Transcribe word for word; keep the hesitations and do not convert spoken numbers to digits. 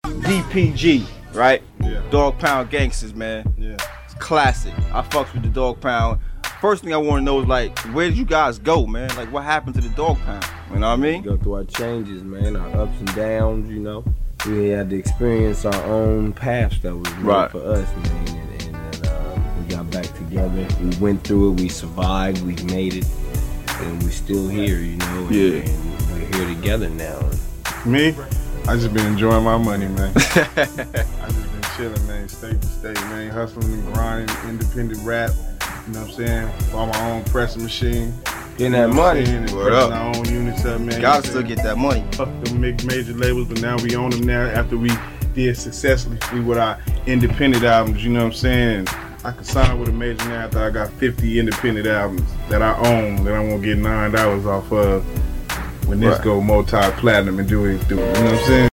D P G, right? Yeah. Dog Pound Gangsters, man. Yeah. It's classic. I fucks with the Dog Pound. First thing I want to know is like, where did you guys go, man? Like, what happened to the Dog Pound? You know what I mean? We go through our changes, man, our ups and downs, you know. We had to experience our own paths that was made Right. for us, man. And, and then uh, we got back together. We went through it. We survived. We made it. And we're still here, you know. And, Yeah. and we're here together now. Me, I just been enjoying my money, man. I just been chilling, man, state to state, man, hustling and grinding, independent rap. You know what I'm saying? Bought my own pressing machine. Getting You know that what I'm money. saying? And Word pressing up. our own units up, man. Gotta still get that money. Fuck them big major labels, but now we own them now after we did successfully with our independent albums, you know what I'm saying? I could sign with a major now after I got fifty independent albums that I own that I'm gonna get nine dollars off of when this Right. go multi-platinum and do it, do it, you know what I'm saying?